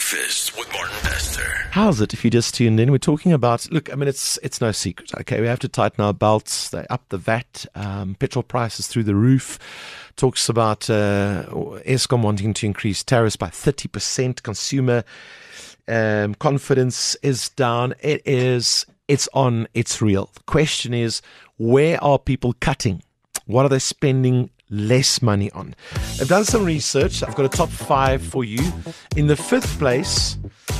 Breakfast with Martin Bester. How's it if you just tuned in? We're talking about, look, I mean, it's no secret, okay? We have to tighten our belts. They up the VAT. Petrol prices through the roof. Talks about Eskom wanting to increase tariffs by 30%. Consumer confidence is down. It's real. The question is, where are people cutting? What are they spending less money on? I've done some research. I've got a top 5 for you. In the 5th place,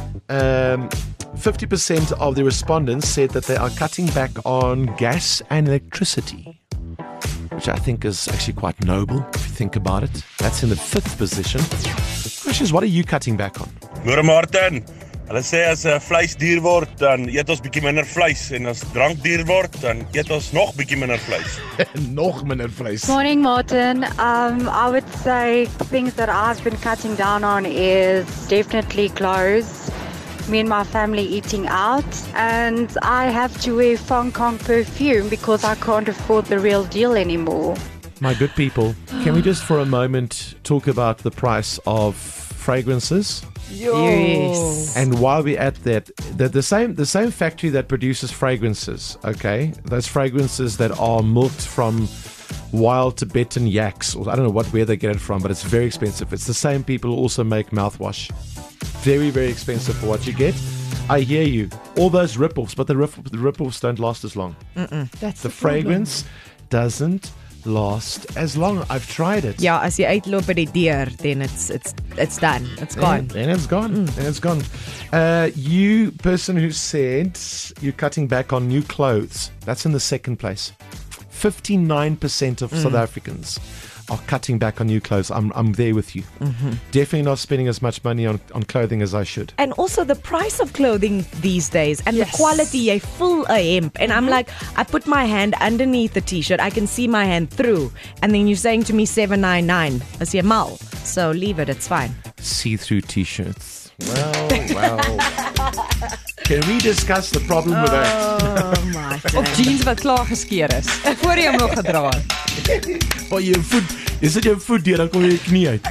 50% of the respondents said that they are cutting back on gas and electricity, which I think is actually quite noble if you think about it. That's in the 5th position. The question is, what are you cutting back on? Môre Martin, hulle sê as vleis duur word, dan eet ons bietjie minder vleis en as drank duur word, dan eet ons nog bietjie minder vleis. Nog minder vlees. Morning, Martin. I would say things that I've been cutting down on is definitely clothes. Me and my family eating out, and I have to wear Fong Kong perfume because I can't afford the real deal anymore. My good people, can we just for a moment talk about the price of fragrances? Yes. And while we're at that, the same factory that produces fragrances, okay, those fragrances that are milked from wild Tibetan yaks, or I don't know where they get it from, but it's very expensive. It's the same people who also make mouthwash. Very, very expensive for what you get. I hear you. All those rip-offs, but the rip-offs don't last as long. That's The fragrance doesn't last as long. I've tried it. Ja, as jy uitloop by die deur, then it's done. It's gone. And it's gone. And it's gone. You person who said you're cutting back on new clothes, that's in the 2nd place. 59% of South Africans are cutting back on new clothes. I'm there with you. Definitely not spending as much money on clothing as I should. And also the price of clothing these days and the quality, jy voel a hemp. And I'm like, I put my hand underneath the t-shirt, I can see my hand through. And then you're saying to me $7.99. As jy mal. So leave it, it's fine. See-through t-shirts. Well. Can we discuss the problem with that? Oh my Of jeans wat klaar geskeer is voor jy hom nog gedra het. Oh, your foot. Is it your foot here? Dan kom jy knie uit.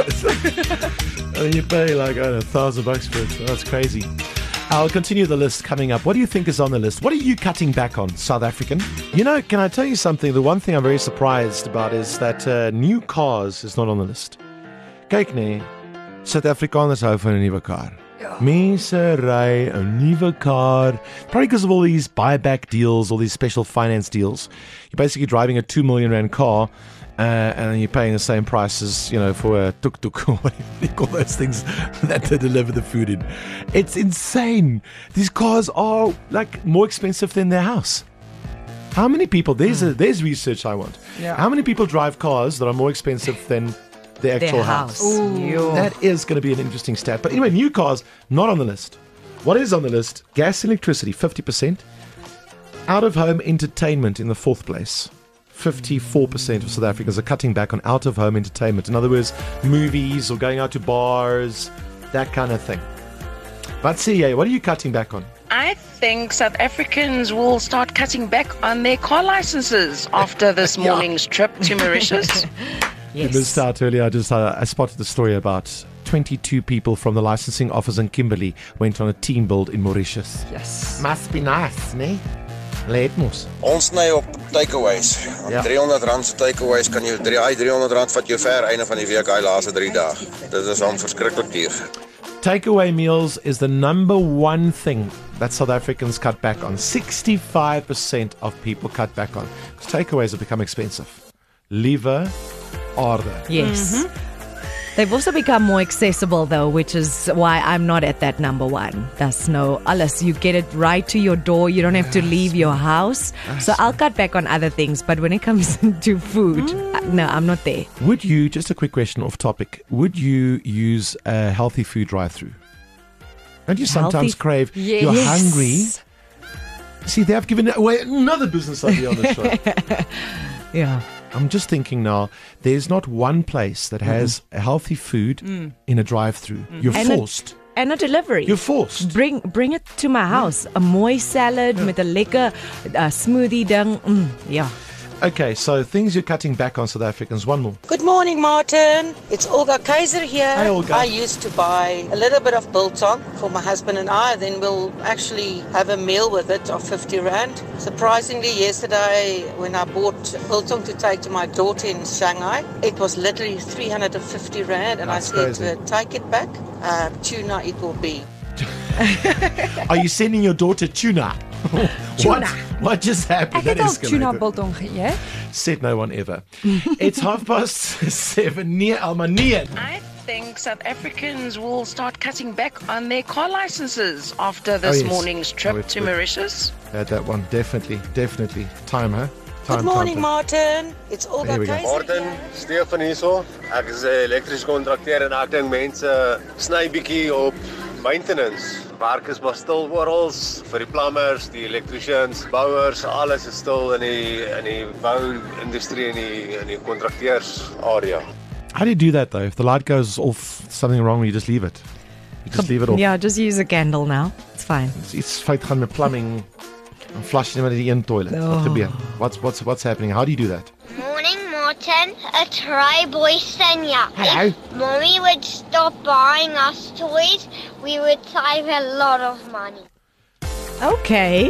And you pay like $1,000 for it. That's crazy. I'll continue the list coming up. What do you think is on the list? What are you cutting back on, South African? You know, can I tell you something? The one thing I'm very surprised about is that new cars is not on the list. Kyk nee, Suid-Afrikaners hou van 'n nuwe kar. Mense ry 'n nuwe car, probably because of all these buyback deals, all these special finance deals. You're basically driving a 2 million rand car, and you're paying the same price as, for a tuk-tuk, or whatever you call those things that they deliver the food in. It's insane. These cars are like more expensive than their house. How many people, there's research I want. Yeah. How many people drive cars that are more expensive than their actual house? That is going to be an interesting stat. But anyway, new cars, not on the list. What is on the list? Gas, electricity, 50%. Out-of-home entertainment in the 4th place. 54% of South Africans are cutting back on out-of-home entertainment. In other words, movies or going out to bars, that kind of thing. But CA, what are you cutting back on? I think South Africans will start cutting back on their car licenses after this morning's trip to Mauritius. You missed out earlier. I spotted the story about 22 people from the licensing office in Kimberley went on a team build in Mauritius. Yes. Must be nice, nee? Let mos. Ons sny op takeaways. Ja. R300 se takeaways kan jy R300 vat jou ver einde van die week, hy laaste 3 dae. Dit is om verskriklik duur. Takeaway meals is the number one thing that South Africans cut back on. 65% of people cut back on. Because takeaways have become expensive. Liewe orde. Yes. They've also become more accessible though, which is why I'm not at that number 1. That's no alles. You get it right to your door. You don't have to leave your house. So I'll cut back on other things. But when it comes to food, no, I'm not there. Would you, just a quick question off topic, would you use a healthy food drive-through? Don't you sometimes crave, Yes. you're hungry? See, they have given away another business idea on the show. Yeah. I'm just thinking now, there's not one place that has a healthy food in a drive-through. You're forced. And a delivery. You're forced. Bring it to my house. A mooi salad met 'n lekker smoothie ding. Yeah. Okay, so things you're cutting back on South Africans. One more. Good morning, Martin. It's Olga Kaiser here. Hi, Olga. I used to buy a little bit of biltong for my husband and I. Then we'll actually have a meal with it of 50 Rand. Surprisingly, yesterday when I bought biltong to take to my daughter in Shanghai, it was literally 350 Rand. And That's I said crazy. to her, take it back. Tuna it will be. Are you sending your daughter tuna? Tuna. What just happened? Ek het al escalated. tuna biltong geëet. Said no one ever. It's 7:30. Nee, Alma, nee. I think South Africans will start cutting back on their car licenses after this yes. morning's trip we've- to Mauritius. Had that one. Definitely. Time, huh? Time, Good morning, time. Martin. It's Olga There we go. Kaiser Martin, here. Stefan hierso. Ek is 'n elektriese kontrakteur en ek dink mense sny bietjie op maintenance. Werk is maar stil oral vir die plumbers, die electricians, bouers, alles is stil in die bouindustrie in die kontrakteurs area. How do you do that though? If the light goes off, something wrong, you just leave it. You just leave it off. Yeah, just use a candle now. It's fine. Iets fout gaan met plumbing. En flush net die een toilet. Wat gebeur? What's happening? How do you do that? Morning, Martin. It's Ray Boysonia. Hello. If Mommy would stop buying us toys, we would save a lot of money. Okay.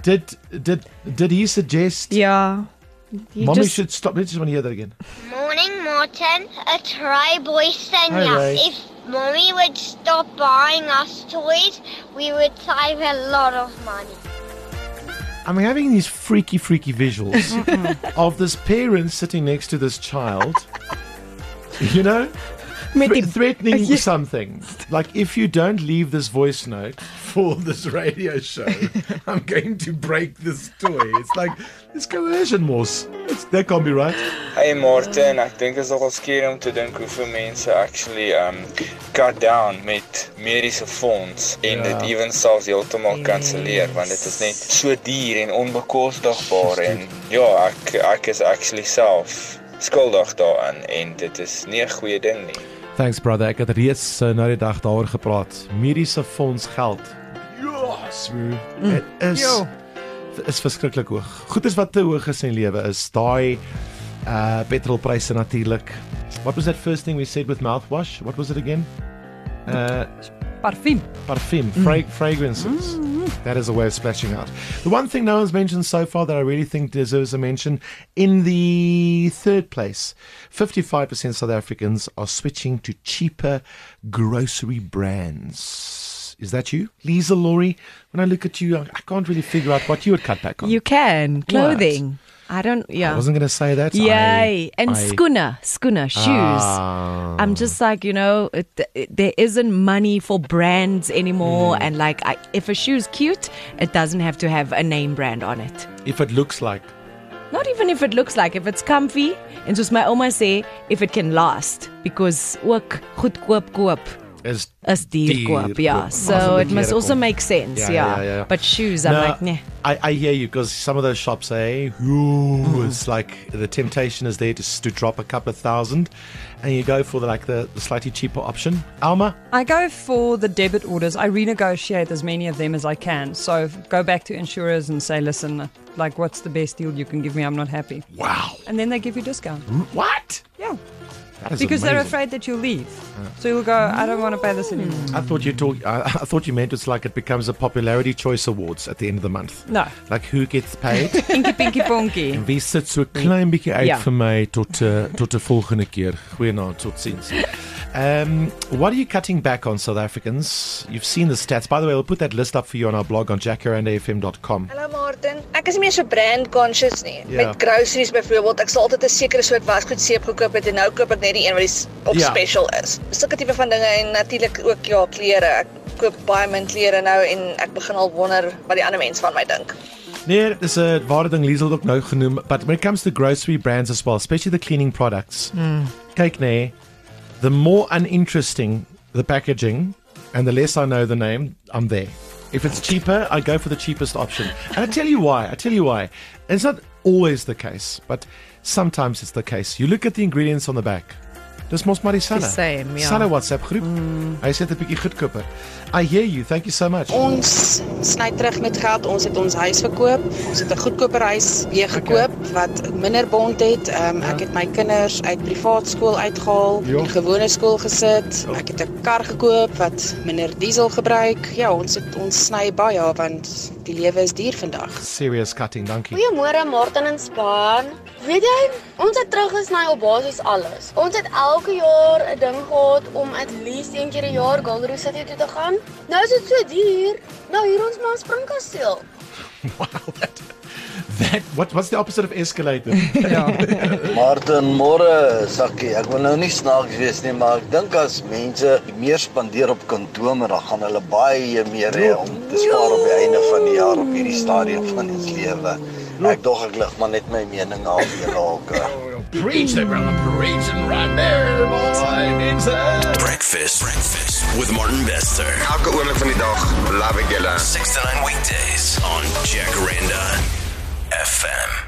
Did he suggest Yeah. You Mommy just- should stop? Let's just want to hear that again. Morning, Martin. It's Ray Boysonia. Hi, Ray. If Mommy would stop buying us toys, we would save a lot of money. I'm having these freaky visuals of this parent sitting next to this child, you know, threatening something. Like, if you don't leave this voice note for this radio show, I'm going to break this toy. It's like, it's coercion, Mos. That can't be right. Hey Martin, ek dink is nogal skerry om te dink hoeveel mense actually cut down met mediese fonds en dit ewen selfs heeltemal kanselleer want dit is net so duur en onbekostigbaar en ja, ek is actually self skuldig daaraan en dit is nie 'n goeie ding nie. Thanks, brother. Ek het reeds nou die dag daaroor gepraat. Mediese fonds geld. Ja, smooth. Dit is verskriklik hoog. Goed is wat te hoog is in lewe is daai petrolpryse natuurlik. What was that first thing we said with mouthwash? What was it again? Parfum. Fragrances. That is a way of splashing out. The one thing no one's mentioned so far that I really think deserves a mention, in the third place, 55% South Africans are switching to cheaper grocery brands. Is that you? Lisa Laurie, when I look at you, I can't really figure out what you would cut back on. You can. Clothing. I don't, I wasn't going to say that. Yay. And schooner, shoes. I'm just like, you know, there isn't money for brands anymore. And like, if a shoe's cute, it doesn't have to have a name brand on it. If it looks like. Not even if it looks like, if it's comfy. And soos my oma say, if it can last. Because ook goedkoop koop is duur koop, yeah. So it must also make sense, yeah. But shoes, I'm like, nah. I hear you, because some of those shops say, it's like the temptation is there to drop a couple of thousand, and you go for the slightly cheaper option. Alma? I go for the debit orders. I renegotiate as many of them as I can. So go back to insurers and say, listen, like, what's the best deal you can give me? I'm not happy. Wow. And then they give you discount. What? Yeah. That is because they're amazing. afraid that you'll leave. So you'll go, I don't want to pay this anymore. I thought you meant it's like it becomes a popularity choice awards at the end of the month. No. Like who gets paid? Inky Pinky Ponky. En wie sit so klein bietjie uit Ja. vir my tot 'n volgende keer. Goeienaand, totsiens. What are you cutting back on, South Africans? You've seen the stats. By the way, we'll put that list up for you on our blog on jackarandafm.com. Hallo Martin, ek is nie meer so brand conscious nie. Ja. Met groceries byvoorbeeld, ek sal altyd 'n sekere soort wasgoed seep gekoop het en nou koop ek net die een wat op Ja. special is. Sulke tipe van dinge en natuurlik ook ja, klere. Ek koop baie min klere nou en ek begin al wonder wat die ander mense van my dink. Nee, dit is 'n ware ding. Liesel het ook nou genoem. But when it comes to grocery brands as well, especially the cleaning products, kyk nee, the more uninteresting the packaging and the less I know the name, I'm there. If it's cheaper, I go for the cheapest option. And I tell you why. And it's not always the case, but sometimes it's the case. You look at the ingredients on the back. Dis mos maar dieselfde. The same, ja. Dieselfde WhatsApp groep. Hy sê 'n bietjie goedkoper. I hear you. Thank you so much. Ons sny terug met geld. Ons het ons huis verkoop. Ons het 'n goedkoper huis weer gekoop wat minder bond het. Ek het my kinders uit privaat skool uitgehaal, in gewone skool gesit. Ek het 'n kar gekoop wat minder diesel gebruik. Ja, ons sny baie want die lewe is duur vandag. Serious cutting, dankie. Goeiemôre Martin en Span. Weet jy, ons het teruggesny op basies alles. Ons het elke jaar 'n ding gehad om at least een keer 'n jaar Gold City toe te gaan. Nou is dit so duur. Nou hier ons maar 'n springkasteel. What's the opposite of escalator? Martin, môre, Sakkie. Ek wil nou nie snaaks wees nie, maar ek dink as mense meer spandeer op kondome, dan gaan hulle baie meer hê om te spaar op die einde van die jaar op hierdie stadium van ons lewe. Ek lig maar net my mening af julle ook. Preach there, brother. Preach and right there, boy. Breakfast with Martin Bester. Elke oomblik van die dag, love ek julle. 6 to 9 weekdays on Jacaranda FM.